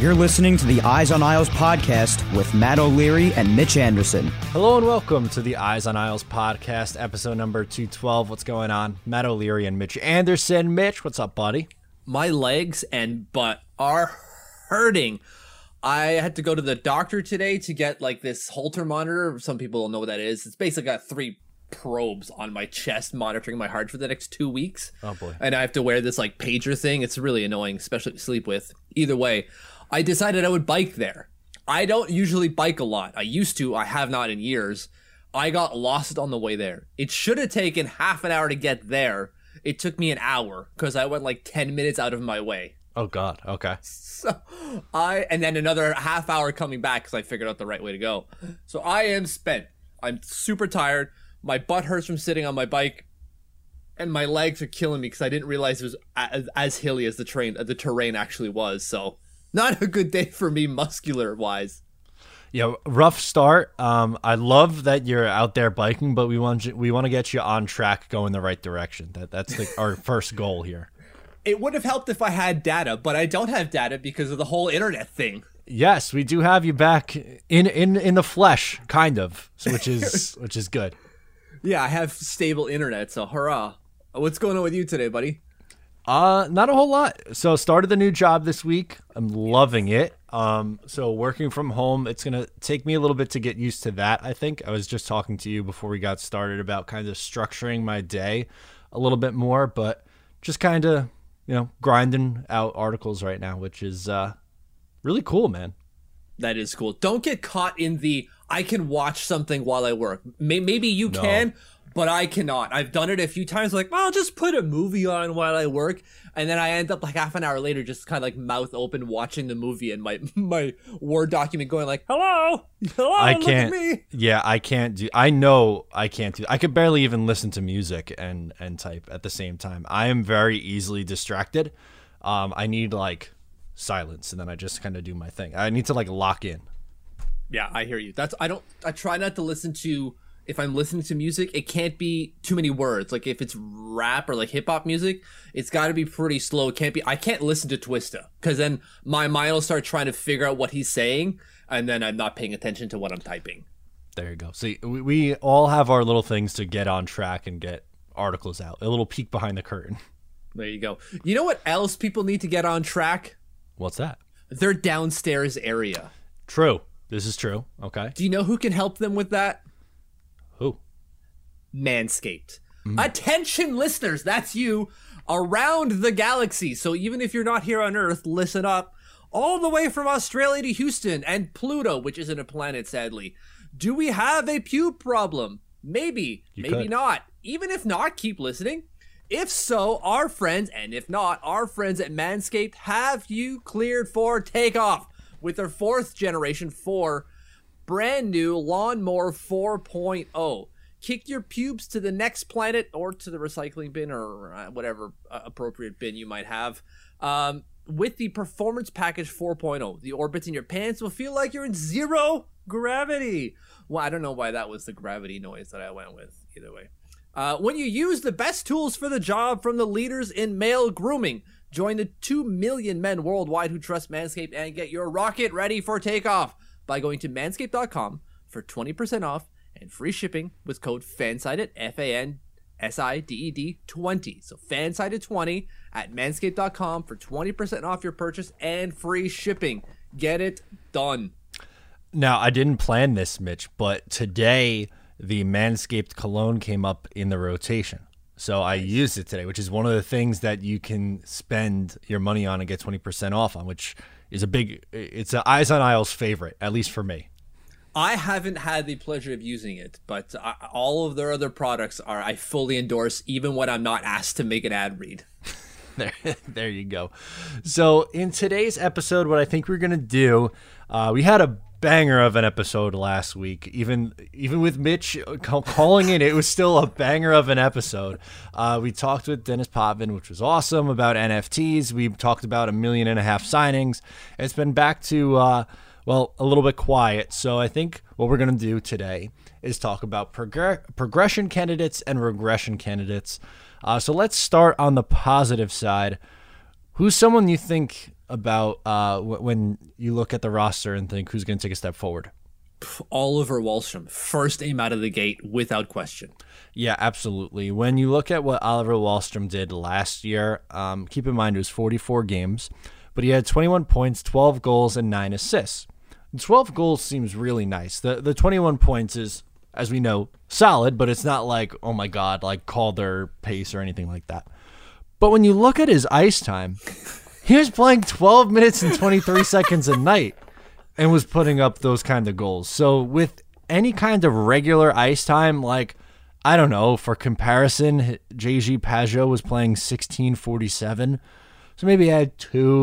You're listening to the Eyes on Isles podcast with Matt O'Leary and Mitch Anderson. Hello and welcome to the Eyes on Isles podcast, episode number 212. What's going on? Matt O'Leary and Mitch Anderson. Mitch, what's up, buddy? My legs and butt are hurting. I had to go to the doctor today to get like this Holter monitor. Some people don't know what that is. It's basically got 3 probes on my chest monitoring my heart for the next 2 weeks. Oh boy. And I have to wear this like pager thing. It's really annoying, especially to sleep with. Either way, I decided I would bike there. I don't usually bike a lot. I used to. I have not in years. I got lost on the way there. It should have taken half an hour to get there. It took me an hour because I went like 10 minutes out of my way. Oh God. Okay. So and then another half hour coming back because I figured out the right way to go. So I am spent. I'm super tired. My butt hurts from sitting on my bike, and my legs are killing me because I didn't realize it was as hilly as the terrain actually was. So not a good day for me muscular wise. Yeah, rough start. I love that you're out there biking, but we want to get you on track, going the right direction. That's our first goal here. It would have helped if I had data, but I don't have data because of the whole internet thing. Yes, we do have you back in the flesh, kind of, which is good. Yeah, I have stable internet, so hurrah. What's going on with you today, buddy? Not a whole lot. So started the new job this week. I'm loving it. So working from home, it's going to take me a little bit to get used to that. I think I was just talking to you before we got started about kind of structuring my day a little bit more, but just kind of, grinding out articles right now, which is, really cool, man. That is cool. Don't get caught in the, I can watch something while I work. Maybe you can, but I cannot. I've done it a few times, like, well, I'll just put a movie on while I work. And then I end up like half an hour later, just kind of like mouth open watching the movie and my Word document going like, hello, look at me. Yeah, I can't do, I know I can't do, I could barely even listen to music and type at the same time. I am very easily distracted. I need like silence and then I just kind of do my thing. I need to like lock in. Yeah, I hear you. I try not to listen to, if I'm listening to music, it can't be too many words. Like if it's rap or like hip hop music, it's got to be pretty slow. I can't listen to Twista because then my mind will start trying to figure out what he's saying and then I'm not paying attention to what I'm typing. There you go. See, we all have our little things to get on track and get articles out. A little peek behind the curtain. There you go. You know what else people need to get on track? What's that? Their downstairs area. True. This is true. Okay. Do you know who can help them with that? Who? Manscaped. Attention listeners, that's you around the galaxy. So even if you're not here on Earth, listen up. All the way from Australia to Houston and Pluto, which isn't a planet, sadly. Do we have a pube problem? Maybe. Maybe not. Even if not, keep listening. If so, our friends, and if not, our friends at Manscaped have you cleared for takeoff with their 4th generation 4 brand new Lawnmower 4.0. Kick your pubes to the next planet or to the recycling bin or whatever appropriate bin you might have. With the Performance Package 4.0, the orbits in your pants will feel like you're in 0 gravity. Well, I don't know why that was the gravity noise that I went with either way. When you use the best tools for the job from the leaders in male grooming, join the 2 million men worldwide who trust Manscaped and get your rocket ready for takeoff by going to manscaped.com for 20% off and free shipping with code FANSIDED, FANSIDED 20. So FANSIDED 20 at manscaped.com for 20% off your purchase and free shipping. Get it done. Now, I didn't plan this, Mitch, but today the Manscaped cologne came up in the rotation. So I used it today, which is one of the things that you can spend your money on and get 20% off on, which is it's an Eyes on Isles favorite, at least for me. I haven't had the pleasure of using it, but all of their other products I fully endorse, even when I'm not asked to make an ad read. There you go. So in today's episode, what I think we're going to do, we had a banger of an episode last week. Even with Mitch calling it was still a banger of an episode. We talked with Dennis Potvin, which was awesome, about NFTs. We talked about 1.5 million signings. It's been back to a little bit quiet. So I think what we're going to do today is talk about progression candidates and regression candidates. So let's start on the positive side. Who's someone you think about when you look at the roster and think who's going to take a step forward? Oliver Wahlstrom, first aim out of the gate without question. Yeah, absolutely. When you look at what Oliver Wahlstrom did last year, keep in mind it was 44 games, but he had 21 points, 12 goals, and 9 assists. 12 goals seems really nice. The 21 points is, as we know, solid, but it's not like, oh my God, like Calder pace or anything like that. But when you look at his ice time, he was playing 12 minutes and 23 seconds a night and was putting up those kind of goals. So with any kind of regular ice time, like, I don't know, for comparison, JG Pageau was playing 16:47. So maybe add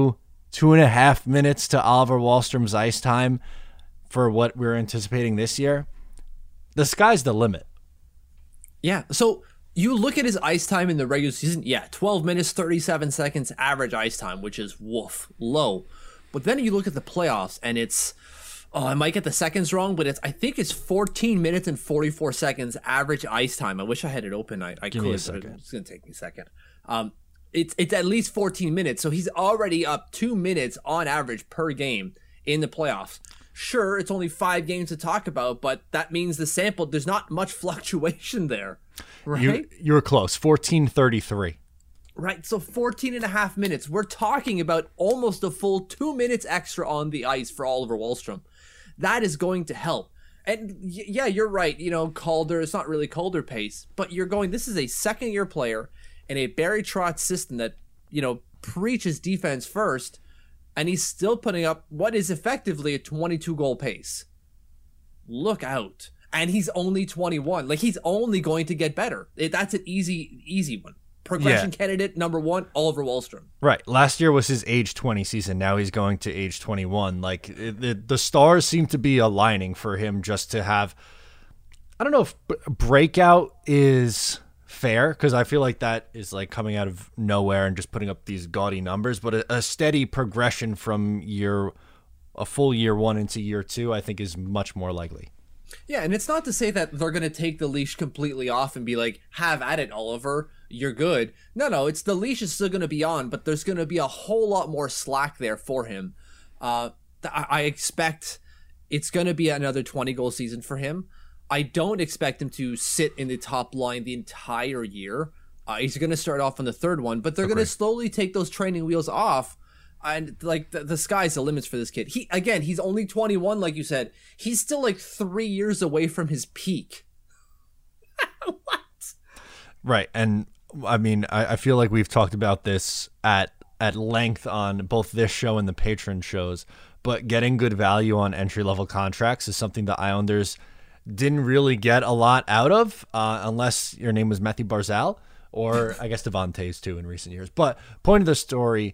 2.5 minutes to Oliver Wahlstrom's ice time for what we're anticipating this year. The sky's the limit. Yeah, so you look at his ice time in the regular season, 12 minutes, 37 seconds average ice time, which is low. But then you look at the playoffs and it's, I might get the seconds wrong, but I think it's 14 minutes and 44 seconds average ice time. I wish I had it open. I could, but it's going to take me a second. It's at least 14 minutes, so he's already up 2 minutes on average per game in the playoffs. Sure, it's only 5 games to talk about, but that means there's not much fluctuation there, right? You were close, 14:33. Right, so 14 and a half minutes. We're talking about almost a full 2 minutes extra on the ice for Oliver Wahlstrom. That is going to help. And yeah, you're right. Calder, it's not really Calder pace, but this is a second-year player in a Barry Trotz system that, preaches defense first, and he's still putting up what is effectively a 22-goal pace. Look out. And he's only 21. Like, he's only going to get better. That's an easy one. Progression candidate number 1, Oliver Wahlstrom. Right. Last year was his age 20 season. Now he's going to age 21. Like, the stars seem to be aligning for him just to have, I don't know if breakout is fair, because I feel like that is like coming out of nowhere and just putting up these gaudy numbers, but a steady progression from a full year 1 into year 2, I think is much more likely. Yeah, and it's not to say that they're going to take the leash completely off and be like, have at it, Oliver, you're good. No, it's the leash is still going to be on, but there's going to be a whole lot more slack there for him. I expect it's going to be another 20-goal season for him. I don't expect him to sit in the top line the entire year. He's going to start off on the third one, but they're going to slowly take those training wheels off. And like the sky's the limits for this kid. He's only 21, like you said. He's still like 3 years away from his peak. What? Right. And I mean, I feel like we've talked about this at length on both this show and the patron shows, but getting good value on entry-level contracts is something the Islanders didn't really get a lot out of, unless your name was Matthew Barzal, or I guess Devontae's too in recent years. But point of the story,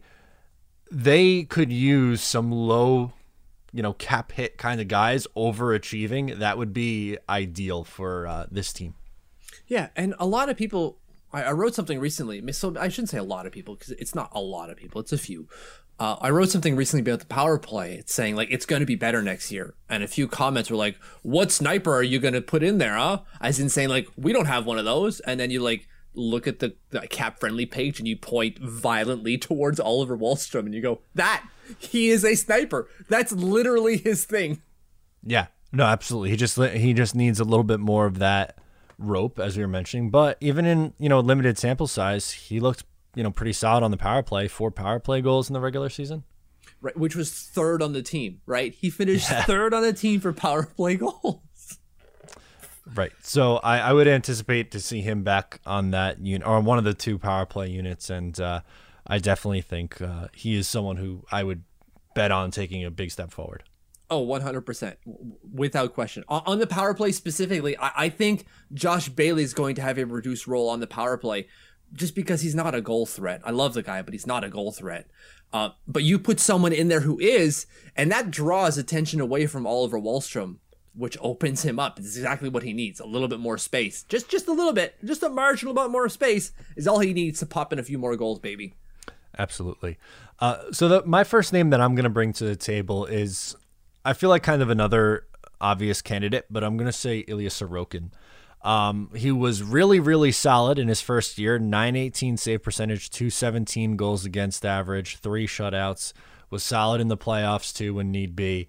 they could use some low, cap hit kind of guys overachieving. That would be ideal for this team. Yeah, and a lot of people, I wrote something recently, so I shouldn't say a lot of people, because it's not a lot of people, it's a few. I wrote something recently about the power play. It's saying, like, it's going to be better next year. And a few comments were like, what sniper are you going to put in there, huh? As in saying, like, we don't have one of those. And then you, like, look at the cap-friendly page and you point violently towards Oliver Wahlstrom and you go, he is a sniper. That's literally his thing. Yeah, no, absolutely. He just needs a little bit more of that rope, as we were mentioning. But even in, limited sample size, he looked pretty solid on the power play. 4 power play goals in the regular season. Right, which was third on the team, right? He finished third on the team for power play goals. Right. So I would anticipate to see him back on that unit, or on one of the 2 power play units. And I definitely think he is someone who I would bet on taking a big step forward. Oh, 100%. Without question. On the power play specifically, I think Josh Bailey is going to have a reduced role on the power play, just because he's not a goal threat. I love the guy, but he's not a goal threat. But you put someone in there who is, and that draws attention away from Oliver Wahlstrom, which opens him up. It's exactly what he needs. A little bit more space. Just a little bit. Just a marginal amount more space is all he needs to pop in a few more goals, baby. Absolutely. So my first name that I'm going to bring to the table is, I feel like kind of another obvious candidate, but I'm going to say Ilya Sorokin. He was really, really solid in his first year. .918 save percentage, .217 goals against average, 3 shutouts, was solid in the playoffs too when need be.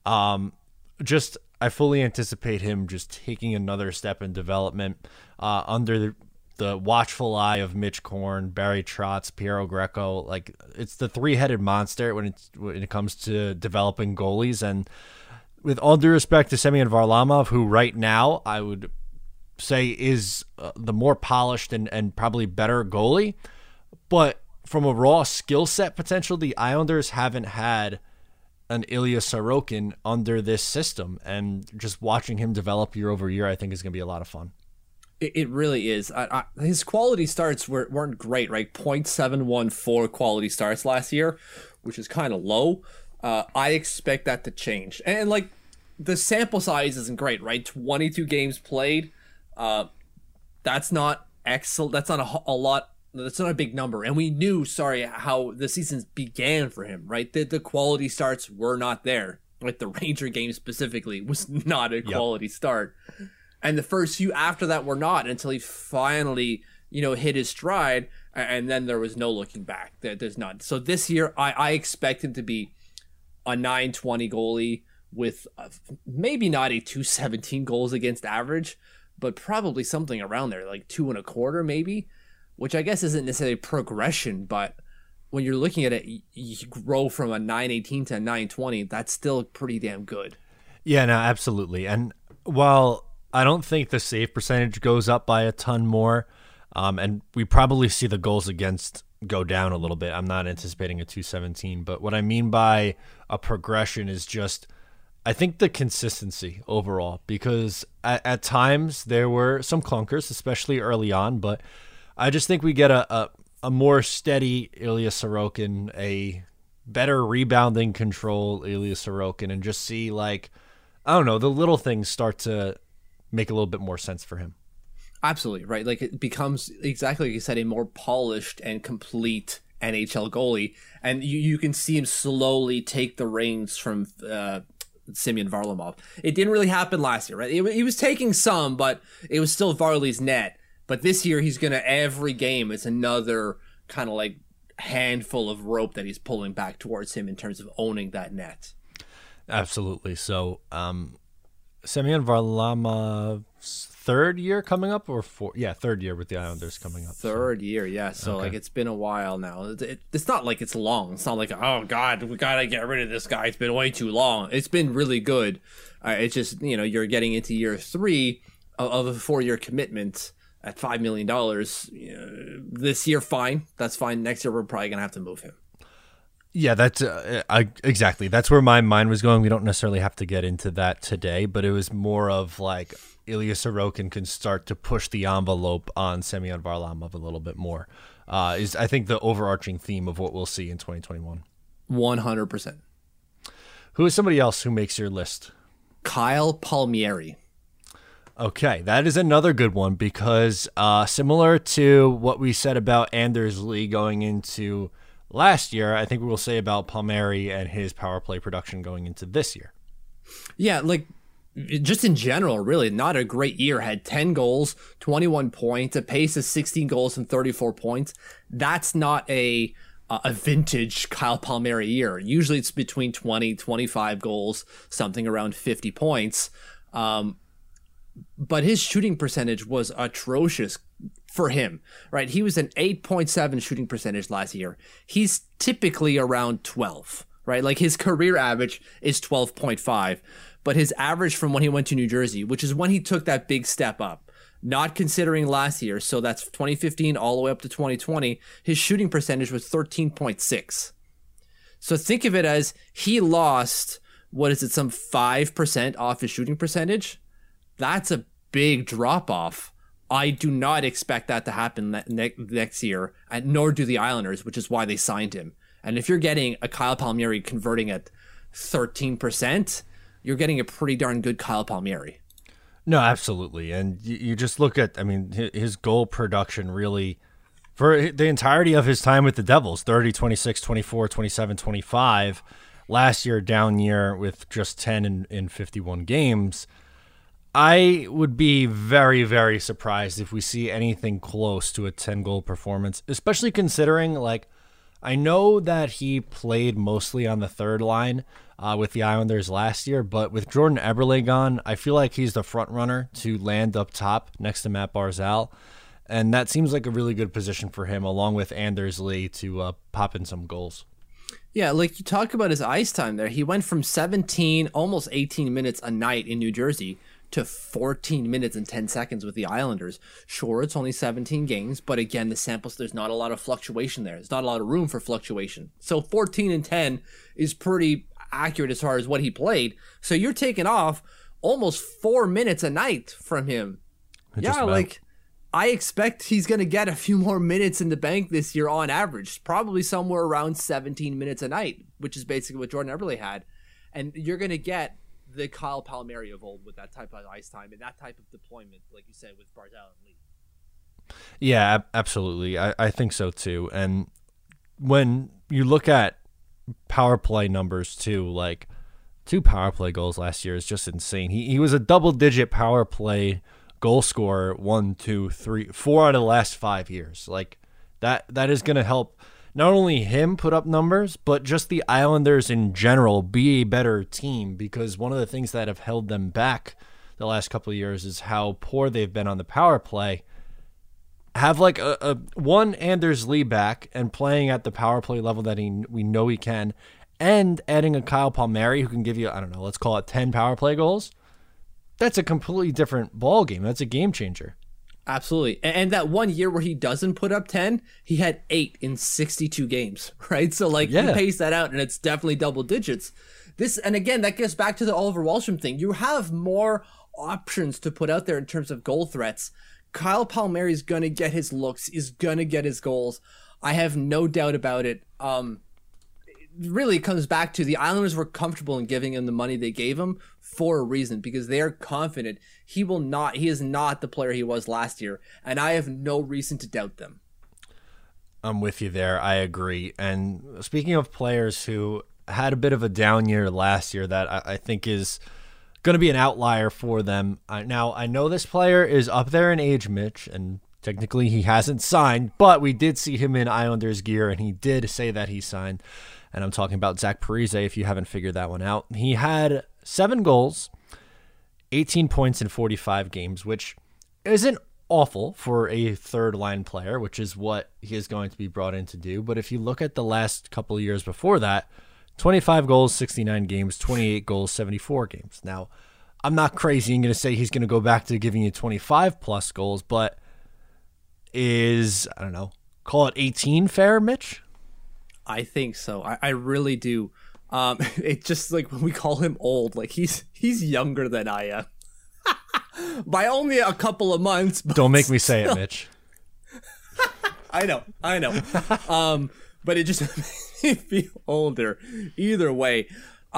I fully anticipate him just taking another step in development under the watchful eye of Mitch Korn, Barry Trotz, Piero Greco. Like, it's the three-headed monster when it comes to developing goalies. And with all due respect to Semyon Varlamov, who right now I would say is the more polished and probably better goalie, but from a raw skill set potential, the Islanders haven't had an Ilya Sorokin under this system, and just watching him develop year over year, I think is going to be a lot of fun. It really is. His quality starts weren't great, right? .714 quality starts last year, which is kind of low. I expect that to change. And like, the sample size isn't great, right? 22 games played. That's not excellent. That's not a lot. That's not a big number. And we knew, how the season began for him, right? The quality starts were not there. Like, the Ranger game specifically was not a quality start. And the first few after that were not, until he finally, hit his stride. And then there was no looking back. There's none. So this year, I expect him to be a .920 goalie with maybe not a .217 goals against average, but probably something around there, like 2.25 maybe. Which I guess isn't necessarily progression, but when you're looking at it, you grow from a .918 to a .920. That's still pretty damn good. Yeah, no, absolutely. And while I don't think the save percentage goes up by a ton more, and we probably see the goals against go down a little bit. I'm not anticipating a .217, but what I mean by a progression is just, I think, the consistency overall, because at times there were some clunkers, especially early on, but I just think we get a more steady Ilya Sorokin, a better rebounding control Ilya Sorokin, and just see, like, I don't know, the little things start to make a little bit more sense for him. Absolutely, right? Like, it becomes, exactly like you said, a more polished and complete NHL goalie. And you can see him slowly take the reins from Semyon Varlamov. It didn't really happen last year, right? He was taking some, but it was still Varley's net. But this year, he's going to, every game, it's another kind of like handful of rope that he's pulling back towards him in terms of owning that net. Absolutely. So, Semyon Varlamov's third year coming up, or fourth? Yeah, third year with the Islanders coming up. Third year, yeah. So, okay. Like, it's been a while now. It's not like it's long. It's not like, oh, God, we got to get rid of this guy. It's been way too long. It's been really good. It's just, you're getting into year 3 of a 4-year commitment at $5 million. This year, fine. That's fine. Next year, we're probably going to have to move him. Yeah, that's exactly. That's where my mind was going. We don't necessarily have to get into that today, but it was more of like Ilya Sorokin can start to push the envelope on Semyon Varlamov a little bit more. Is, I think, the overarching theme of what we'll see in 2021. 100%. Who is somebody else who makes your list? Kyle Palmieri. Okay, that is another good one, because similar to what we said about Anders Lee going into last year, I think we will say about Palmieri and his power play production going into this year. Yeah, like, just in general, really not a great year. Had 10 goals, 21 points, a pace of 16 goals and 34 points. That's not a vintage Kyle Palmieri year. Usually it's between 20, 25 goals, something around 50 points. But his shooting percentage was atrocious for him, right? He was an 8.7 shooting percentage last year. He's typically around 12, right? Like, his career average is 12.5, but his average from when he went to New Jersey, which is when he took that big step up, not considering last year, so that's 2015 all the way up to 2020, his shooting percentage was 13.6. So think of it as he lost, some 5% off his shooting percentage? That's a big drop off. I do not expect that to happen next year, nor do the Islanders, which is why they signed him. And if you're getting a Kyle Palmieri converting at 13%, you're getting a pretty darn good Kyle Palmieri. No, absolutely. And you just look at, his goal production really, for the entirety of his time with the Devils, 30, 26, 24, 27, 25. Last year, down year with just 10 in 51 games. I would be very, very surprised if we see anything close to a 10-goal performance, especially considering, like, I know that he played mostly on the third line with the Islanders last year, but with Jordan Eberle gone, I feel like he's the front runner to land up top next to Matt Barzal. And that seems like a really good position for him, along with Anders Lee, to pop in some goals. Yeah, like you talk about his ice time there. He went from 17, almost 18 minutes a night in New Jersey to 14 minutes and 10 seconds with the Islanders. Sure, it's only 17 games, but again, the samples, there's not a lot of fluctuation there. There's not a lot of room for fluctuation. So 14 and 10 is pretty accurate as far as what he played. So you're taking off almost 4 minutes a night from him. Yeah, like I expect he's going to get a few more minutes in the bank this year on average, probably somewhere around 17 minutes a night, which is basically what Jordan Eberle had. And you're going to get the Kyle Palmieri of old with that type of ice time and that type of deployment, like you said, with Barzal and Lee. Yeah, absolutely. I think so too. And when you look at power play numbers too, like 2 power play goals last year is just insane. He was a double-digit power play goal scorer 1, 2, 3, 4 out of the last 5 years. Like that is going to help not only him put up numbers, but just the Islanders in general be a better team, because one of the things that have held them back the last couple of years is how poor they've been on the power play. Have like a one Anders Lee back and playing at the power play level that we know he can, and adding a Kyle Palmieri who can give you, I don't know, let's call it 10 power play goals. That's a completely different ball game. That's a game changer. Absolutely. And that 1 year where he doesn't put up 10, he had 8 in 62 games, right? So like you pace that out and it's definitely double digits. And again, that gets back to the Oliver Wahlstrom thing. You have more options to put out there in terms of goal threats. Kyle Palmieri is going to get his looks, is going to get his goals. I have no doubt about it. Really comes back to the Islanders were comfortable in giving him the money they gave him for a reason, because they are confident he is not the player he was last year, and I have no reason to doubt them. I'm with you there. I agree. And speaking of players who had a bit of a down year last year that I think is going to be an outlier for them. Now, I know this player is up there in age, Mitch, and technically he hasn't signed, but we did see him in Islanders gear, and he did say that he signed. And I'm talking about Zach Parise, if you haven't figured that one out. He had 7 goals, 18 points in 45 games, which isn't awful for a third-line player, which is what he is going to be brought in to do. But if you look at the last couple of years before that, 25 goals, 69 games, 28 goals, 74 games. Now, I'm not crazy and going to say he's going to go back to giving you 25-plus goals, but is, I don't know, call it 18 fair, Mitch? I think so. I really do. It's just like when we call him old, like he's younger than I am. By only a couple of months. Don't make me say it, Mitch. I know. But it just makes me feel older. Either way,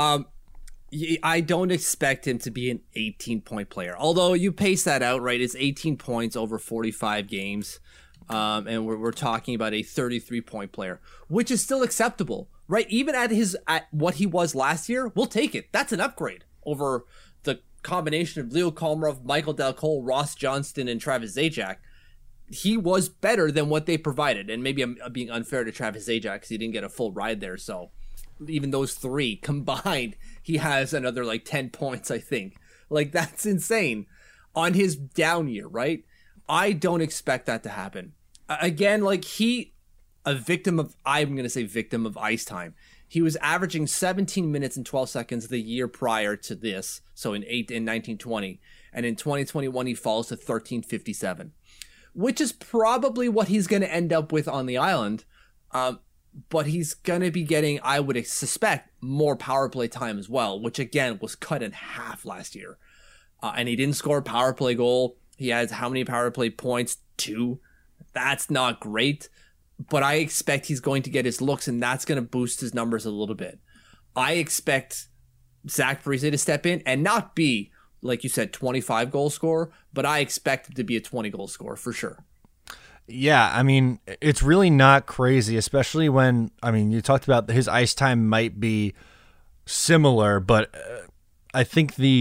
I don't expect him to be an 18-point player. Although you pace that out, right? It's 18 points over 45 games. And we're talking about a 33-point player, which is still acceptable, right? Even at what he was last year, we'll take it. That's an upgrade over the combination of Leo Komarov, Michael Del Cole, Ross Johnston, and Travis Zajac. He was better than what they provided. And maybe I'm being unfair to Travis Zajac because he didn't get a full ride there. So even those 3 combined, he has another like 10 points, I think. Like, that's insane on his down year, right? I don't expect that to happen. Again, like I'm going to say victim of ice time. He was averaging 17 minutes and 12 seconds the year prior to this. So in 1920, and in 2021, he falls to 13:57, which is probably what he's going to end up with on the island. But he's going to be getting, I would suspect, more power play time as well, which again was cut in half last year. And he didn't score a power play goal. He has how many power play points? 2. That's not great, but I expect he's going to get his looks, and that's going to boost his numbers a little bit. I expect Zach Parise to step in and not be, like you said, 25 goal scorer, but I expect him to be a 20 goal scorer for sure. Yeah, I mean, it's really not crazy, especially when, I mean, you talked about his ice time might be similar, but I think the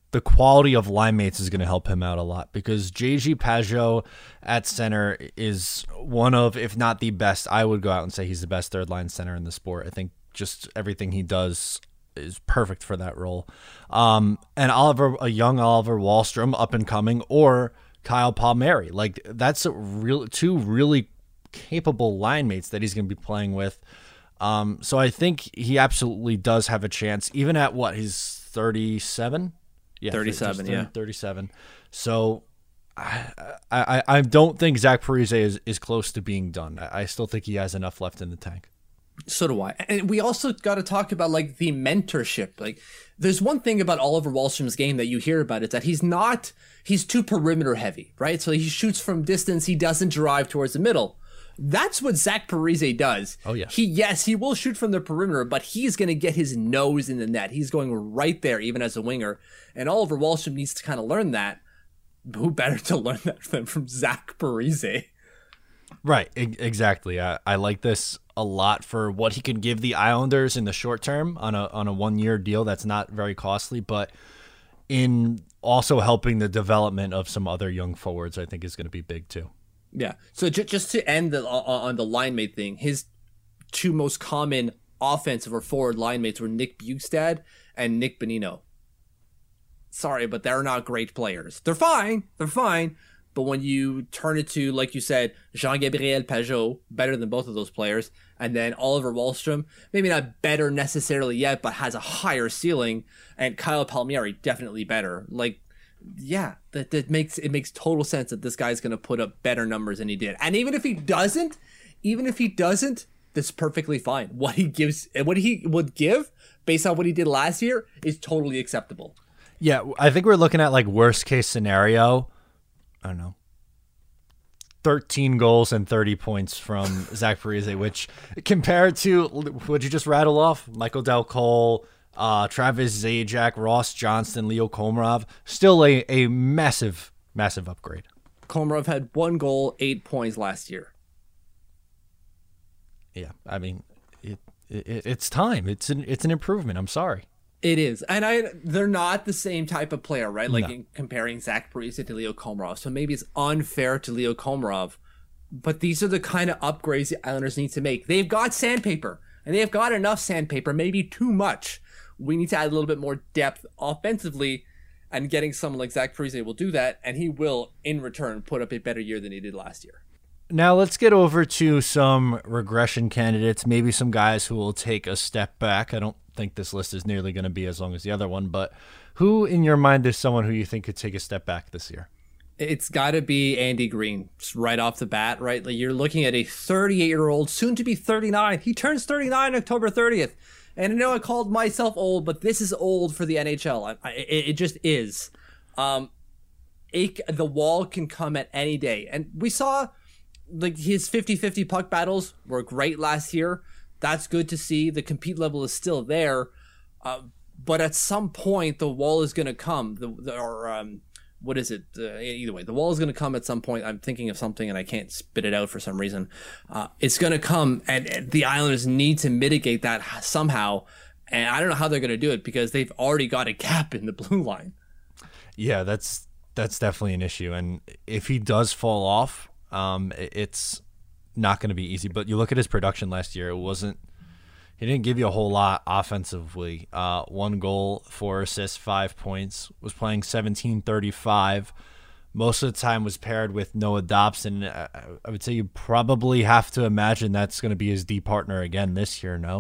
the quality of line mates is going to help him out a lot, because JG Pageau at center is one of, if not the best, I would go out and say he's the best third line center in the sport. I think just everything he does is perfect for that role. And a young Oliver Wahlstrom, up and coming, or Kyle Palmieri, like that's two really capable line mates that he's going to be playing with. So I think he absolutely does have a chance, even at he's 37. Yeah, 37. Yeah, 37. So I don't think Zach Parise is close to being done. I still think he has enough left in the tank. So do I. And we also got to talk about like the mentorship. Like, there's one thing about Oliver Wahlstrom's game that you hear about is that he's too perimeter heavy, right? So he shoots from distance. He doesn't drive towards the middle. That's what Zach Parise does. Oh, yeah. He will shoot from the perimeter, but he's going to get his nose in the net. He's going right there, even as a winger. And Oliver Wahlstrom needs to kind of learn that. Who better to learn that than from Zach Parise? Right, exactly. I like this a lot for what he can give the Islanders in the short term on a 1-year deal that's not very costly, but in also helping the development of some other young forwards, I think is going to be big too. Yeah. So just to end on the line mate thing, his two most common offensive or forward line mates were Nick Bjugstad and Nick Bonino. Sorry, but they're not great players. They're fine. But when you turn it to, like you said, Jean-Gabriel Pageau, better than both of those players, and then Oliver Wahlstrom, maybe not better necessarily yet, but has a higher ceiling, and Kyle Palmieri, definitely better. Like, yeah, that makes total sense that this guy's going to put up better numbers than he did. And even if he doesn't, that's perfectly fine. What he would give based on what he did last year is totally acceptable. Yeah, I think we're looking at like worst case scenario. I don't know, 13 goals and 30 points from Zach Parise, which compared to what you just rattle off, Michael Del Cole, Travis Zajac, Ross Johnston, Leo Komarov, still a massive, massive upgrade. Komarov had 1 goal, 8 points last year. Yeah, I mean, it's time. It's an improvement. I'm sorry. It is. And they're not the same type of player, right? Like in comparing Zach Parise to Leo Komarov. So maybe it's unfair to Leo Komarov. But these are the kind of upgrades the Islanders need to make. They've got sandpaper. And they've got enough sandpaper, maybe too much. We need to add a little bit more depth offensively. And getting someone like Zach Parise will do that. And he will, in return, put up a better year than he did last year. Now let's get over to some regression candidates. Maybe some guys who will take a step back. I don't think this list is nearly going to be as long as the other one, but who in your mind is someone who you think could take a step back this year? It's got to be Andy Green, just right off the bat, right? Like, you're looking at a 38-year-old, soon to be 39. He turns 39 October 30th. And I know I called myself old, but this is old for the NHL. It just is. The wall can come at any day. And we saw like his 50-50 puck battles were great last year. That's good to see. The compete level is still there. But at some point, the wall is going to come. Either way, the wall is going to come at some point. I'm thinking of something and I can't spit it out for some reason. It's going to come, and the Islanders need to mitigate that somehow. And I don't know how they're going to do it because they've already got a gap in the blue line. Yeah, that's definitely an issue. And if he does fall off, it's not going to be easy. But you look at his production last year, he didn't give you a whole lot offensively. 1 goal, 4 assists, 5 points, was playing 17-35. Most of the time was paired with Noah Dobson. I would say you probably have to imagine that's going to be his D partner again this year, no?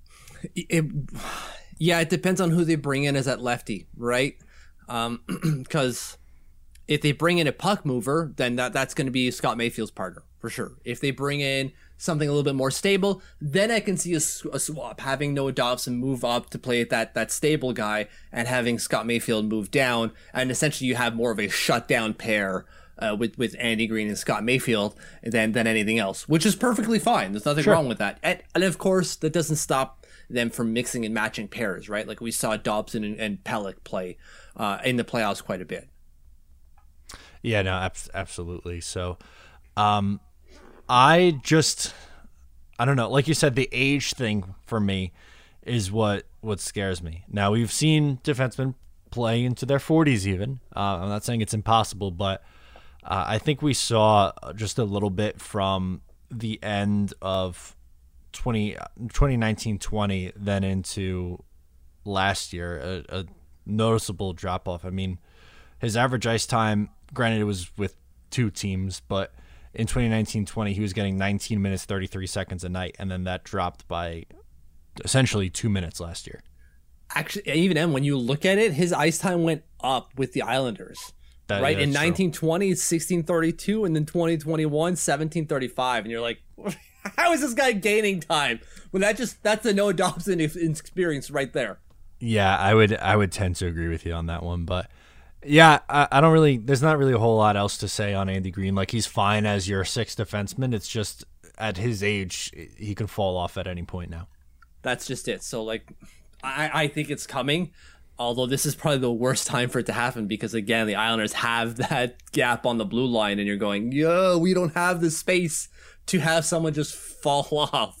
It depends on who they bring in as that lefty, right? Because if they bring in a puck mover, then that's going to be Scott Mayfield's partner for sure. If they bring in something a little bit more stable, then I can see a swap, having Noah Dobson move up to play that stable guy and having Scott Mayfield move down. And essentially you have more of a shutdown pair with Andy Green and Scott Mayfield than anything else, which is perfectly fine. There's nothing wrong with that. And of course, that doesn't stop them from mixing and matching pairs, right? Like we saw Dobson and Pelech play in the playoffs quite a bit. Yeah, no, absolutely. So I don't know. Like you said, the age thing for me is what scares me. Now, we've seen defensemen play into their 40s even. I'm not saying it's impossible, but I think we saw just a little bit from the end of 2019-20 then into last year, a noticeable drop-off. I mean, his average ice time, granted it was with two teams, but in 2019-20 he was getting 19 minutes 33 seconds a night, and then that dropped by essentially 2 minutes last year. Actually, even then, when you look at it, his ice time went up with the Islanders. Right? In 1920, it's 1632, and then 2021, 1735. And you're like, how is this guy gaining time? Well, that's a Noah Dobson experience right there. Yeah, I would tend to agree with you on that one. But yeah, I don't really, there's not really a whole lot else to say on Andy Green. Like, he's fine as your sixth defenseman. It's just at his age, he can fall off at any point now. That's just it. So, like, I think it's coming. Although this is probably the worst time for it to happen because, again, the Islanders have that gap on the blue line and you're going, yo, we don't have the space to have someone just fall off.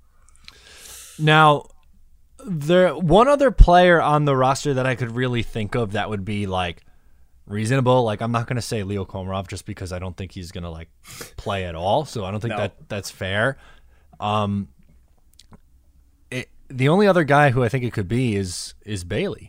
Now, one other player on the roster that I could really think of that would be, like, reasonable. Like, I'm not going to say Leo Komarov just because I don't think he's going to, like, play at all. So I don't think that's fair. The only other guy who I think it could be is Bailey.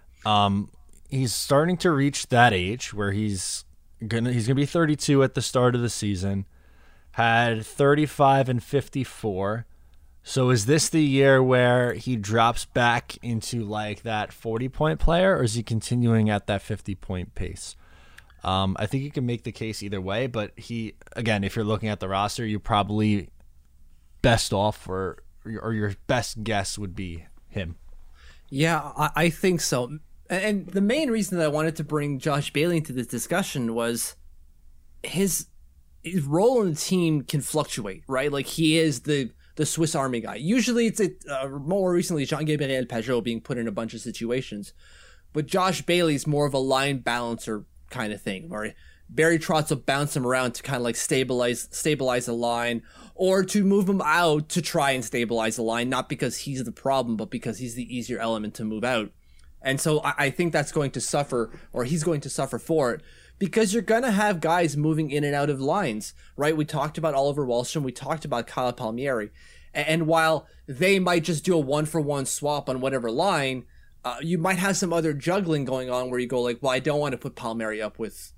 He's starting to reach that age where he's gonna be 32 at the start of the season. Had 35 and 54. So is this the year where he drops back into like that 40-point player, or is he continuing at that 50-point pace? I think you can make the case either way, but if you're looking at the roster, you're probably best off or your best guess would be him. Yeah, I think so. And the main reason that I wanted to bring Josh Bailey into this discussion was his role in the team can fluctuate, right? Like, he is the Swiss Army guy. Usually it's more recently Jean-Gabriel Pageau being put in a bunch of situations. But Josh Bailey's more of a line balancer kind of thing, where Barry Trotz will bounce him around to kind of like stabilize the line, or to move him out to try and stabilize the line, not because he's the problem, but because he's the easier element to move out. And so I think that's going to suffer, or he's going to suffer for it, because you're going to have guys moving in and out of lines, right? We talked about Oliver Wahlstrom. We talked about Kyle Palmieri. And while they might just do a one-for-one swap on whatever line, you might have some other juggling going on where you go like, well, I don't want to put Palmieri up with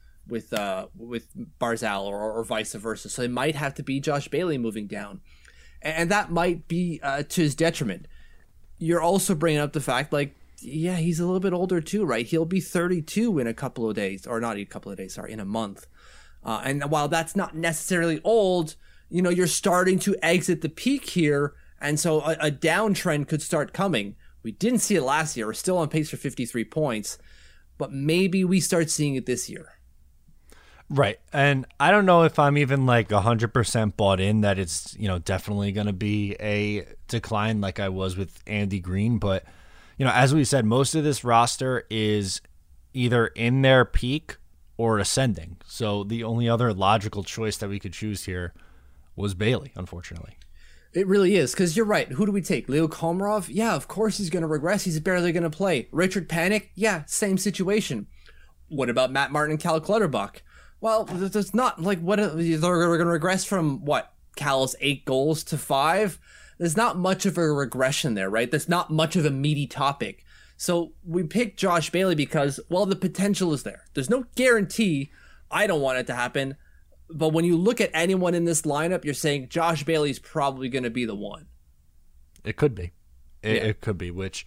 Barzal or vice versa. So it might have to be Josh Bailey moving down. And that might be to his detriment. You're also bringing up the fact, like, yeah, he's a little bit older too, right? He'll be 32 in a couple of days, or not a couple of days, sorry, in a month. And while that's not necessarily old, you know, you're starting to exit the peak here. And so a downtrend could start coming. We didn't see it last year. We're still on pace for 53 points, but maybe we start seeing it this year. Right. And I don't know if I'm even like 100% bought in that it's, you know, definitely going to be a decline like I was with Andy Green. But, you know, as we said, most of this roster is either in their peak or ascending. So the only other logical choice that we could choose here was Bailey, unfortunately. It really is, because you're right. Who do we take? Leo Komarov? Yeah, of course he's going to regress. He's barely going to play. Richard Panik? Yeah, same situation. What about Matt Martin and Cal Clutterbuck? Well, there's not, like, what, they're going to regress from, what, Cal's 8 goals to 5? There's not much of a regression there, right? There's not much of a meaty topic. So we picked Josh Bailey because, well, the potential is there. There's no guarantee. I don't want it to happen. But when you look at anyone in this lineup, you're saying Josh Bailey's probably going to be the one. It could be. It could be, which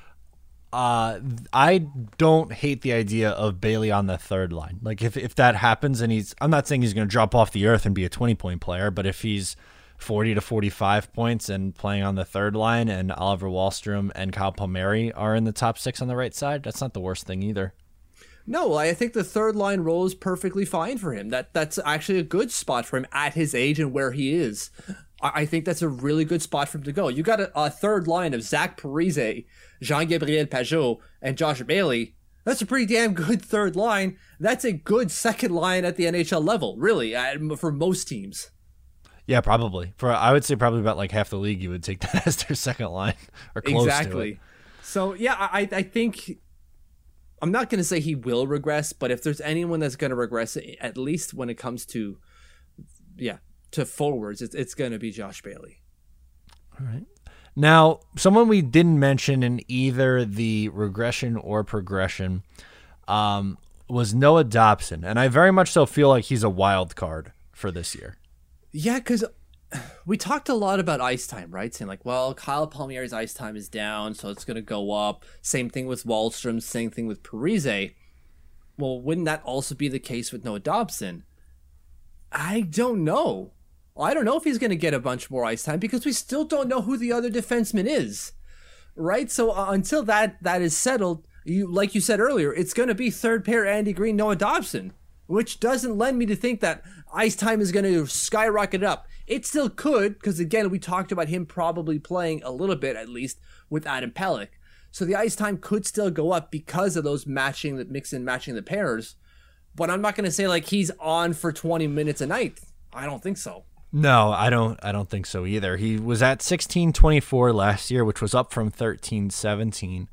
I don't hate the idea of Bailey on the third line. Like, if that happens, and I'm not saying he's going to drop off the earth and be a 20-point player, but if he's 40 to 45 points and playing on the third line and Oliver Wahlstrom and Kyle Palmieri are in the top 6 on the right side, that's not the worst thing either. No, I think the third line role is perfectly fine for him. That's actually a good spot for him at his age and where he is. I think that's a really good spot for him to go. You got a third line of Zach Parise, Jean-Gabriel Pageau, and Josh Bailey. That's a pretty damn good third line. That's a good second line at the NHL level, really, for most teams. Yeah, probably. I would say probably about like half the league you would take that as their second line or close to it. So, yeah, I think I'm not going to say he will regress, but if there's anyone that's going to regress, at least when it comes to, to forwards, it's going to be Josh Bailey. All right. Now, someone we didn't mention in either the regression or progression was Noah Dobson, and I very much so feel like he's a wild card for this year. Yeah, because we talked a lot about ice time, right? Saying like, well, Kyle Palmieri's ice time is down, so it's going to go up. Same thing with Wahlstrom, same thing with Parise. Well, wouldn't that also be the case with Noah Dobson? I don't know. I don't know if he's going to get a bunch more ice time because we still don't know who the other defenseman is, right? So until that is settled, like you said earlier, it's going to be third pair Andy Green, Noah Dobson, which doesn't lend me to think that ice time is going to skyrocket up. It still could, because again, we talked about him probably playing a little bit at least with Adam Pelech. So the ice time could still go up because of those matching the pairs. But I'm not going to say like he's on for 20 minutes a night. I don't think so. No, I don't think so either. He was at 16.24 last year, which was up from 13.17.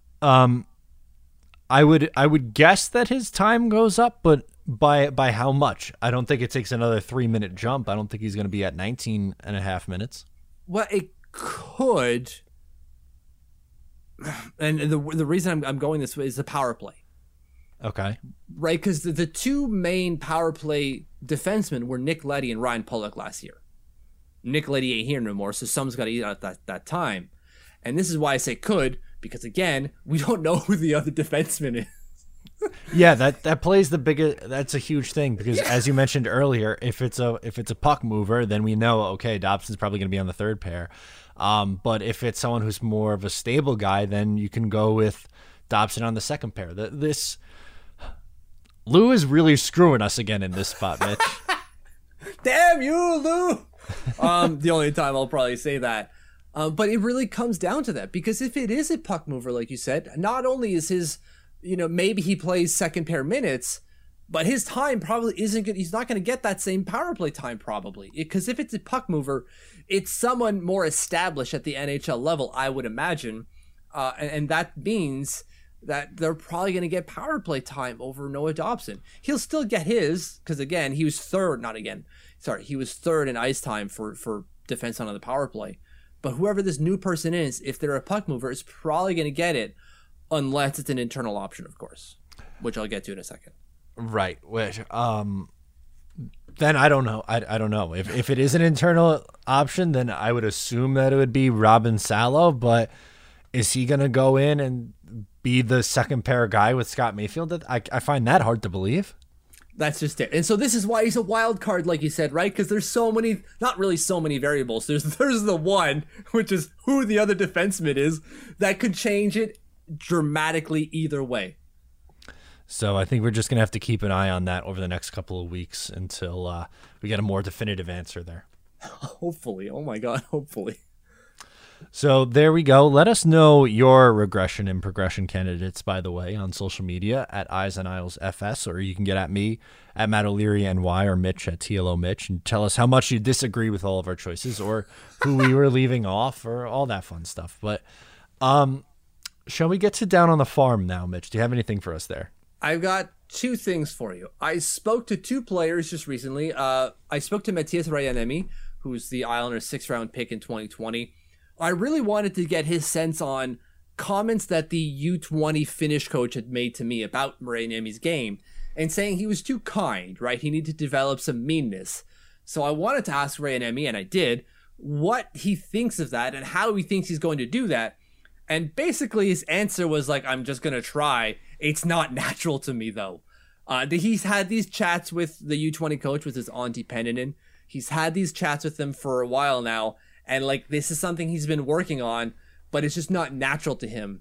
I would guess that his time goes up, but by how much? I don't think it takes another 3-minute jump. I don't think he's going to be at 19 and a half minutes. Well, it could. And the reason I'm going this way is the power play. Okay. Right, because the two main power play defensemen were Nick Leddy and Ryan Pulock last year. Nick Leddy ain't here no more, so someone's got to eat out that time. And this is why I say could, because again, we don't know who the other defenseman is. Yeah, that plays the biggest. That's a huge thing because, as you mentioned earlier, if it's a puck mover, then we know okay, Dobson's probably going to be on the third pair. But if it's someone who's more of a stable guy, then you can go with Dobson on the second pair. Lou is really screwing us again in this spot, Mitch. Damn you, Lou! The only time I'll probably say that. But it really comes down to that, because if it is a puck mover, like you said, not only is his, maybe he plays second pair minutes, but his time probably isn't good. He's not going to get that same power play time probably, because if it's a puck mover, it's someone more established at the NHL level, I would imagine. And that means that they're probably going to get power play time over Noah Dobson. He'll still get his, because again, he was third in ice time for defense on the power play. But whoever this new person is, if they're a puck mover, is probably going to get it, unless it's an internal option, of course, which I'll get to in a second. Right. Which, then I don't know. I don't know. If it is an internal option, then I would assume that it would be Robin Salo, but is he going to go in and be the second pair guy with Scott Mayfield? I find that hard to believe. That's just it. And so this is why he's a wild card, like you said, right? Because there's so many, not really so many variables. There's the one, which is who the other defenseman is, that could change it dramatically either way. So I think we're just going to have to keep an eye on that over the next couple of weeks until we get a more definitive answer there. Hopefully. Oh my God, hopefully. So there we go. Let us know your regression and progression candidates, by the way, on social media at Eyes on Isles FS, or you can get at me at Matt O'Leary NY or Mitch at TLO Mitch and tell us how much you disagree with all of our choices or who we were leaving off or all that fun stuff. But shall we get to Down on the Farm now, Mitch? Do you have anything for us there? I've got two things for you. I spoke to two players just recently. I spoke to Matias Raianemi, who's the Islanders' 6th-round pick in 2020. I really wanted to get his sense on comments that the U20 Finnish coach had made to me about Raianemi's game and saying he was too kind, right? He needed to develop some meanness. So I wanted to ask Raianemi, and I did, what he thinks of that and how he thinks he's going to do that. And basically his answer was like, I'm just going to try. It's not natural to me, though. He's had these chats with the U20 coach, with his Antti Pennanen. He's had these chats with him for a while now. And like, this is something he's been working on, but it's just not natural to him.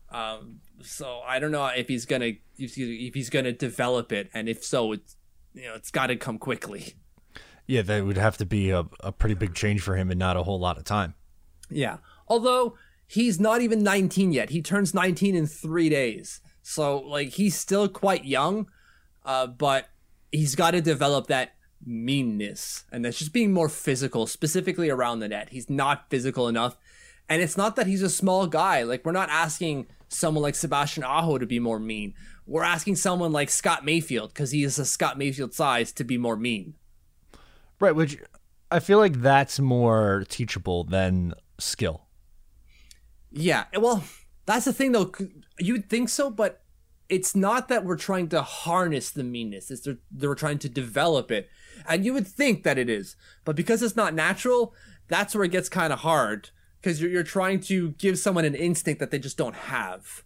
So I don't know if he's gonna develop it, and if so, it's got to come quickly. Yeah, that would have to be a pretty big change for him, and not a whole lot of time. Yeah, although he's not even 19 yet. He turns 19 in 3 days, so like he's still quite young. But he's got to develop that meanness, and that's just being more physical, specifically around the net. He's not physical enough, and it's not that he's a small guy. Like, we're not asking someone like Sebastian Aho to be more mean. We're asking someone like Scott Mayfield, because he is a Scott Mayfield size, to be more mean. Right, which I feel like that's more teachable than skill. Yeah, well, that's the thing, though. You'd think so, but it's not that we're trying to harness the meanness. It's they're trying to develop it. And you would think that it is. But because it's not natural, that's where it gets kind of hard. Because you're trying to give someone an instinct that they just don't have.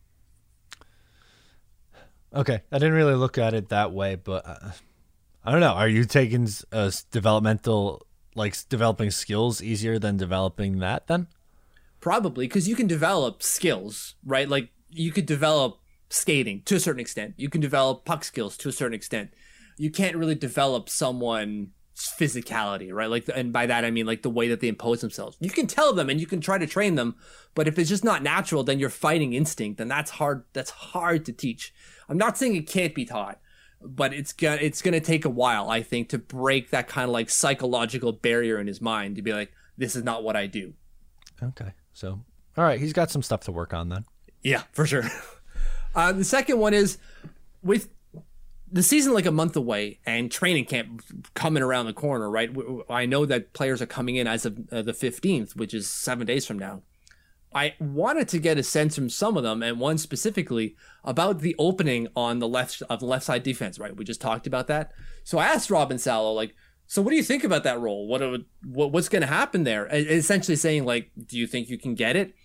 Okay, I didn't really look at it that way, but I don't know. Are you taking developing skills easier than developing that then? Probably, because you can develop skills, right? Like, you could develop skating to a certain extent. You can develop puck skills to a certain extent. You can't really develop someone's physicality, right? Like, and by that I mean like the way that they impose themselves. You can tell them and you can try to train them, but if it's just not natural, then you're fighting instinct, and that's hard. That's hard to teach. I'm not saying it can't be taught, but it's gonna take a while, I think, to break that kind of like psychological barrier in his mind to be like, this is not what I do. Okay, so all right, he's got some stuff to work on then. Yeah, for sure. The second one is, with the season like a month away and training camp coming around the corner, right? I know that players are coming in as of the 15th, which is 7 days from now. I wanted to get a sense from some of them, and one specifically, about the opening on the left side defense, right? We just talked about that. So I asked Robin Salo, like, so what do you think about that role? What's going to happen there? Essentially saying, like, do you think you can get it?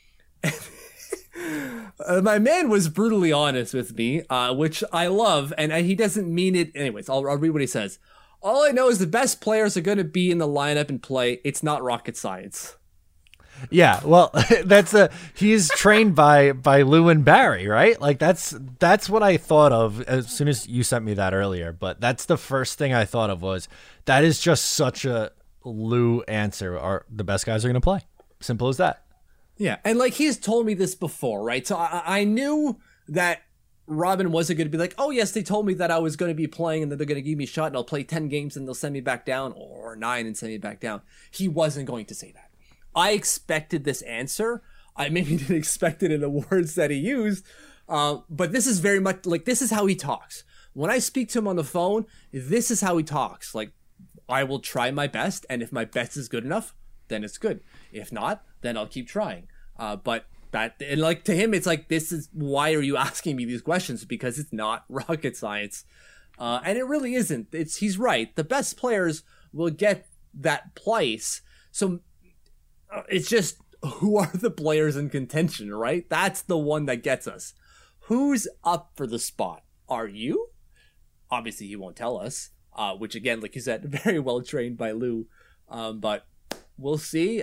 My man was brutally honest with me, which I love, and he doesn't mean it. Anyways, I'll read what he says. All I know is the best players are going to be in the lineup and play. It's not rocket science. Yeah, well, he's trained by Lou and Barry, right? Like that's what I thought of as soon as you sent me that earlier. But that's the first thing I thought of was that is just such a Lou answer. Are the best guys are going to play? Simple as that. Yeah, and like he's told me this before, right? So I knew that Robin wasn't going to be like, oh yes, they told me that I was going to be playing and that they're going to give me a shot and I'll play 10 games and they'll send me back down, or 9 and send me back down. He wasn't going to say that. I expected this answer. I maybe didn't expect it in the words that he used, but this is very much like, this is how he talks. When I speak to him on the phone, this is how he talks. Like, I will try my best, and if my best is good enough, then it's good. If not, then I'll keep trying. But that, and like to him, it's like, this is, why are you asking me these questions? Because it's not rocket science. And it really isn't. He's right. The best players will get that place. So it's just, who are the players in contention, right? That's the one that gets us. Who's up for the spot? Are you? Obviously, he won't tell us, which again, like you said, very well trained by Lou. But we'll see.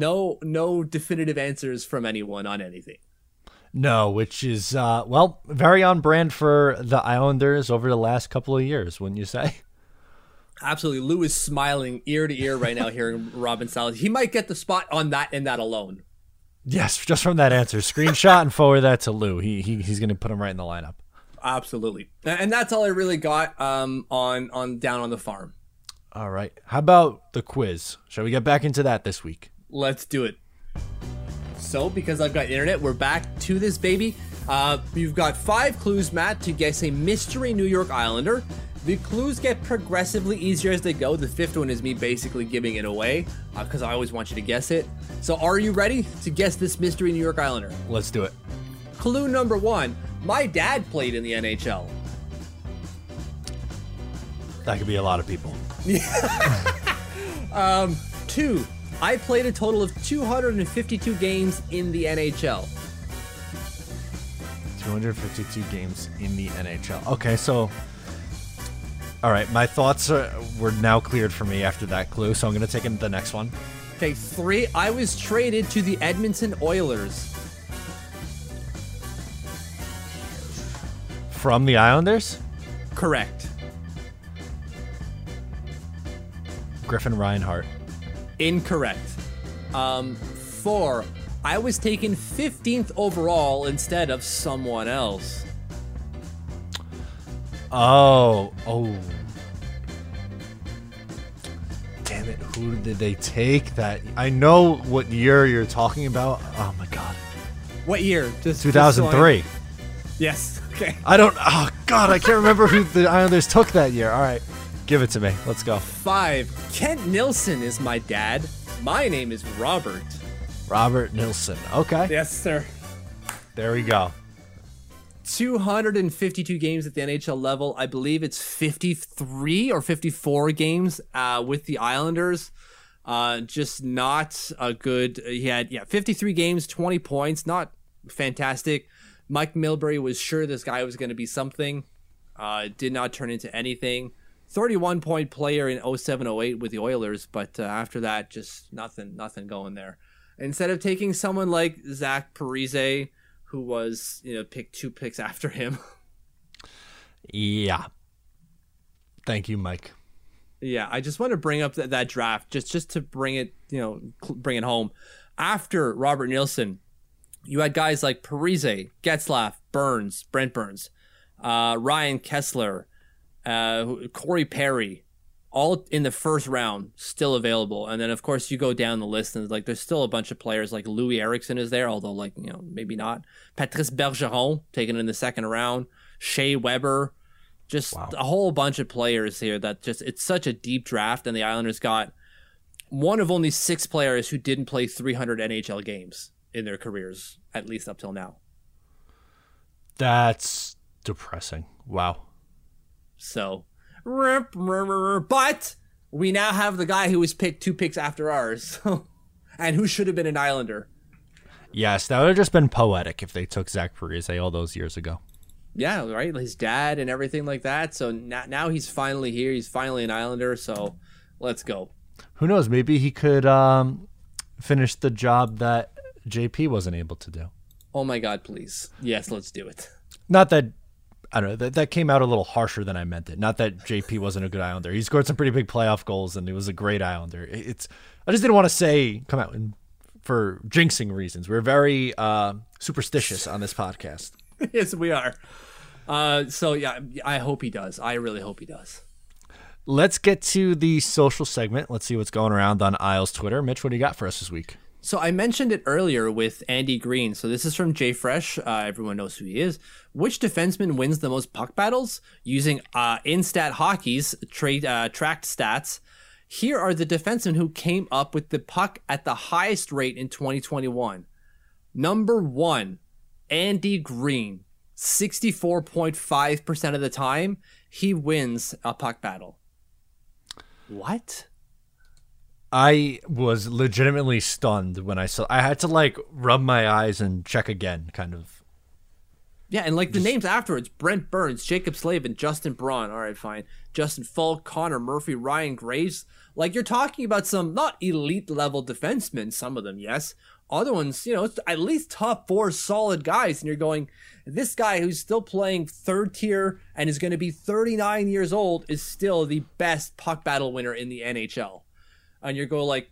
No definitive answers from anyone on anything. No, which is, well, very on brand for the Islanders over the last couple of years, wouldn't you say? Absolutely. Lou is smiling ear to ear right now hearing Robin Salo. He might get the spot on that and that alone. Yes, just from that answer. Screenshot and forward that to Lou. He's going to put him right in the lineup. Absolutely. And that's all I really got on Down on the Farm. All right. How about the quiz? Shall we get back into that this week? Let's do it. So, because I've got internet, we're back to this baby. You've got 5 clues, Matt, to guess a mystery New York Islander. The clues get progressively easier as they go. The 5th one is me basically giving it away because I always want you to guess it. So are you ready to guess this mystery New York Islander? Let's do it. Clue number 1. My dad played in the NHL. That could be a lot of people. 2. I played a total of 252 games in the NHL. 252 games in the NHL. Okay, so... All right, my thoughts were now cleared for me after that clue, so I'm going to take the next one. Okay, 3. I was traded to the Edmonton Oilers. From the Islanders? Correct. Griffin Reinhart. Incorrect. 4. I was taken 15th overall instead of someone else. Oh. Damn it, who did they take that? I know what year you're talking about. Oh my god. What year? Just 2003. Yes. Okay. Oh, God, I can't remember who the Islanders took that year. All right, give it to me. Let's go. 5. Kent Nilsson is my dad. My name is Robert. Robert Nilsson. Okay. Yes, sir. There we go. 252 games at the NHL level. I believe it's 53 or 54 games with the Islanders. Just not a good. He had 53 games, 20 points. Not fantastic. Mike Milbury was sure this guy was going to be something. Did not turn into anything. 31-point player in 07-08 with the Oilers, but after that, just nothing going there. Instead of taking someone like Zach Parise, who was picked 2 picks after him. Yeah. Thank you, Mike. Yeah, I just want to bring up that draft just to bring it bring it home. After Robert Nilsson, you had guys like Parise, Getzlaf, Brent Burns, Ryan Kessler, Corey Perry, all in the first round, still available. And then, of course, you go down the list, and there's still a bunch of players like Louis Eriksson is there, although, maybe not. Patrice Bergeron, taken in the second round. Shea Weber. Just a whole bunch of players here that it's such a deep draft, and the Islanders got one of only 6 players who didn't play 300 NHL games in their careers, at least up till now. That's depressing. Wow. So, but we now have the guy who was picked 2 picks after ours, and who should have been an Islander. Yes, that would have just been poetic if they took Zach Parise all those years ago. Yeah, right. His dad and everything like that. So now he's finally here. He's finally an Islander. So let's go. Who knows? Maybe he could finish the job that JP wasn't able to do. Oh my God, please. Yes, let's do it. Not that, I don't know, that came out a little harsher than I meant it. Not that JP wasn't a good Islander. He scored some pretty big playoff goals, and he was a great Islander. I just didn't want to come out for jinxing reasons. We're very superstitious on this podcast. Yes, we are. So yeah, I hope he does. I really hope he does. Let's get to the social segment. Let's see what's going around on Isles Twitter. Mitch, what do you got for us this week? So I mentioned it earlier with Andy Green. So this is from Jay Fresh. Everyone knows who he is. Which defenseman wins the most puck battles? Using Instat Hockey's tracked stats. Here are the defensemen who came up with the puck at the highest rate in 2021. Number 1, Andy Green. 64.5% of the time, he wins a puck battle. What? I was legitimately stunned when I saw. I had to rub my eyes and check again, kind of. Yeah, and the names afterwards: Brent Burns, Jacob Slavin, Justin Braun. All right, fine. Justin Falk, Connor Murphy, Ryan Graves. You're talking about some not elite level defensemen. Some of them, yes. Other ones, it's at least top 4 solid guys, and you're going, this guy who's still playing third tier and is going to be 39 years old is still the best puck battle winner in the NHL. And you're going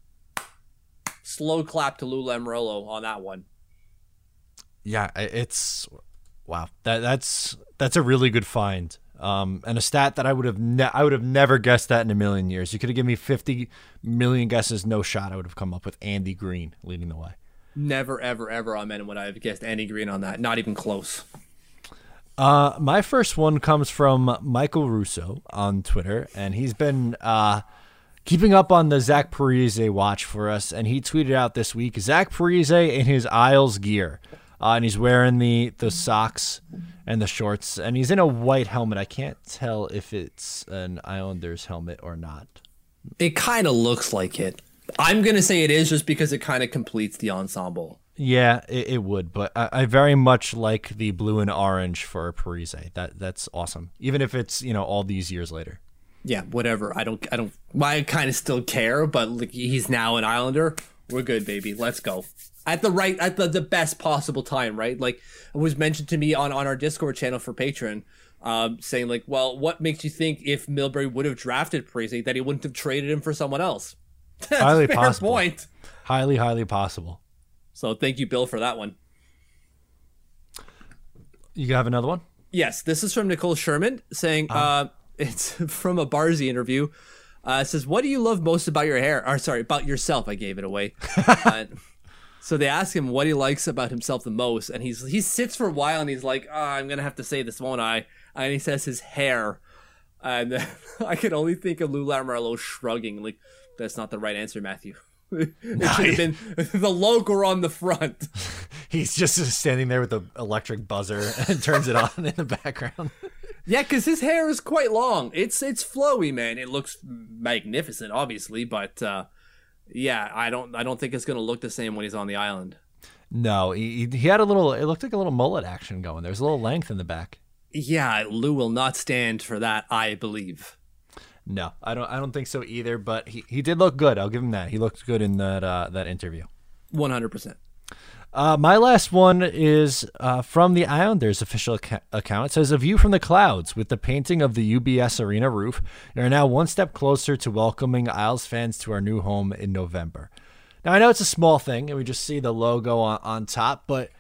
slow clap to Lou Lamoriello on that one. Yeah, it's wow. That's a really good find. And a stat that I would have never guessed that in a million years. You could have given me 50 million guesses, no shot. I would have come up with Andy Green leading the way. Never, ever, ever on Men would I have guessed Andy Green on that. Not even close. My first one comes from Michael Russo on Twitter, and he's been keeping up on the Zach Parise watch for us, and he tweeted out this week, Zach Parise in his Isles gear. And he's wearing the socks and the shorts, and he's in a white helmet. I can't tell if it's an Islanders helmet or not. It kind of looks like it. I'm going to say it is just because it kind of completes the ensemble. Yeah, it would, but I very much like the blue and orange for Parise. That's awesome, even if it's all these years later. Yeah, whatever. I kind of still care, but he's now an Islander. We're good, baby. Let's go. At the best possible time, right? It was mentioned to me on our Discord channel for Patreon, saying well, what makes you think if Milbury would have drafted Parise that he wouldn't have traded him for someone else? That's highly a fair possible. Point. Highly, highly possible. So thank you, Bill, for that one. You have another one? Yes, this is from Nicole Sherman saying, it's from a Barzy interview. It says, what do you love most about your hair? Or sorry, about yourself. I gave it away. So they ask him what he likes about himself the most, and he sits for a while, and he's like, I'm going to have to say this, won't I? And he says his hair. And I can only think of Lou Lamoriello shrugging, like, that's not the right answer, Matthew. It should have been the logo on the front. He's just standing there with the electric buzzer and turns it on in the background. Yeah, because his hair is quite long. It's flowy, man. It looks magnificent, obviously, but yeah, I don't think it's gonna look the same when he's on the island. No, he had a little. It looked like a little mullet action going. There's a little length in the back. Yeah, Lou will not stand for that, I believe. No, I don't think so either. But he did look good. I'll give him that. He looked good in that interview. 100%. My last one is from the Islanders official account. It says, a view from the clouds with the painting of the UBS Arena roof. We are now one step closer to welcoming Isles fans to our new home in November. Now, I know it's a small thing, and we just see the logo on top, but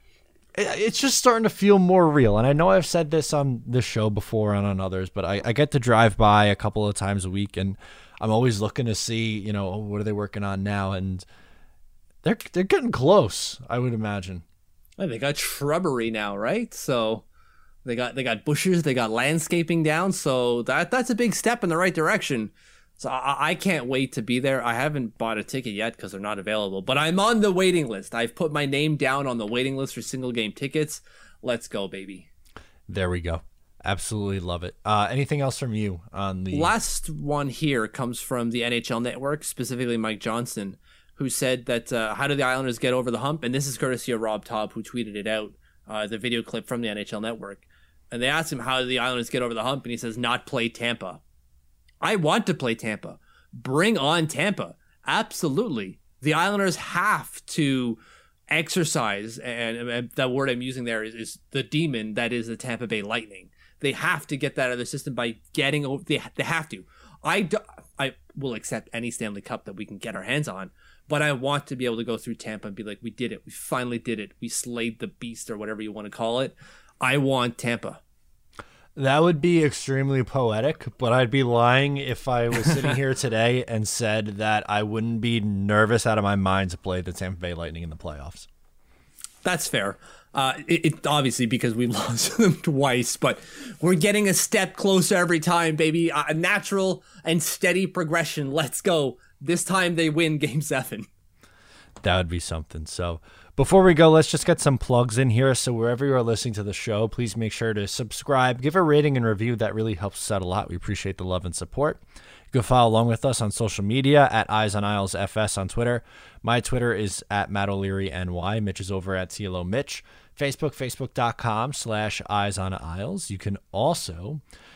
it's just starting to feel more real. And I know I've said this on this show before and on others, but I get to drive by a couple of times a week, and I'm always looking to see, what are they working on now? And they're getting close, I would imagine. They got shrubbery now, right? So they got bushes, they got landscaping down. So that's a big step in the right direction. So I can't wait to be there. I haven't bought a ticket yet because they're not available, but I'm on the waiting list. I've put my name down on the waiting list for single game tickets. Let's go, baby. There we go. Absolutely love it. Anything else from you on the last one here comes from the NHL Network, specifically Mike Johnson, who said that how do the Islanders get over the hump? And this is courtesy of Rob Taub, who tweeted it out, the video clip from the NHL Network. And they asked him how do the Islanders get over the hump, and he says, not play Tampa. I want to play Tampa. Bring on Tampa. Absolutely. The Islanders have to exercise, and that word I'm using there is the demon that is the Tampa Bay Lightning. They have to get that out of their system by getting over. They have to. I will accept any Stanley Cup that we can get our hands on, but I want to be able to go through Tampa and be like, we did it. We finally did it. We slayed the beast, or whatever you want to call it. I want Tampa. That would be extremely poetic, but I'd be lying if I was sitting here today and said that I wouldn't be nervous out of my mind to play the Tampa Bay Lightning in the playoffs. That's fair. It obviously because we lost them twice, but we're getting a step closer every time, baby. A natural and steady progression. Let's go. This time they win Game 7. That would be something. So before we go, let's just get some plugs in here. So wherever you are listening to the show, please make sure to subscribe, give a rating and review. That really helps us out a lot. We appreciate the love and support. You can follow along with us on social media at Eyes on Isles FS on Twitter. My Twitter is at Matt O'Leary NY. Mitch is over at TLO Mitch. Facebook, facebook.com/Eyes on Isles. You can also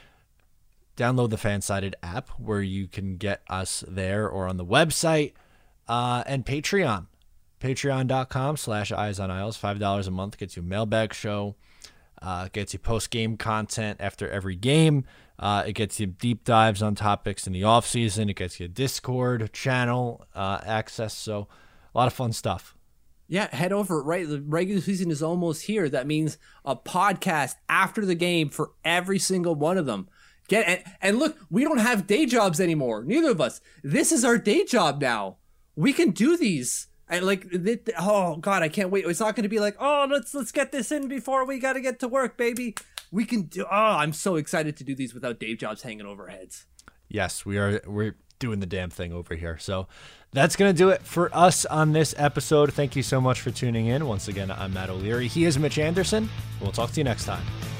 download the Fansided app where you can get us there or on the website, and Patreon. Patreon.com/Eyes on Isles. $5 a month gets you a mailbag show, gets you post-game content after every game. It gets you deep dives on topics in the off-season. It gets you a Discord channel access. So a lot of fun stuff. Yeah, head over, right? The regular season is almost here. That means a podcast after the game for every single one of them. And look, we don't have day jobs anymore. Neither of us. This is our day job now. We can do these. And oh God, I can't wait. It's not going to be like, oh, let's get this in before we got to get to work, baby. We can do. Oh, I'm so excited to do these without day jobs hanging over our heads. Yes, we're doing the damn thing over here. So that's going to do it for us on this episode. Thank you so much for tuning in. Once again, I'm Matt O'Leary. He is Mitch Anderson. We'll talk to you next time.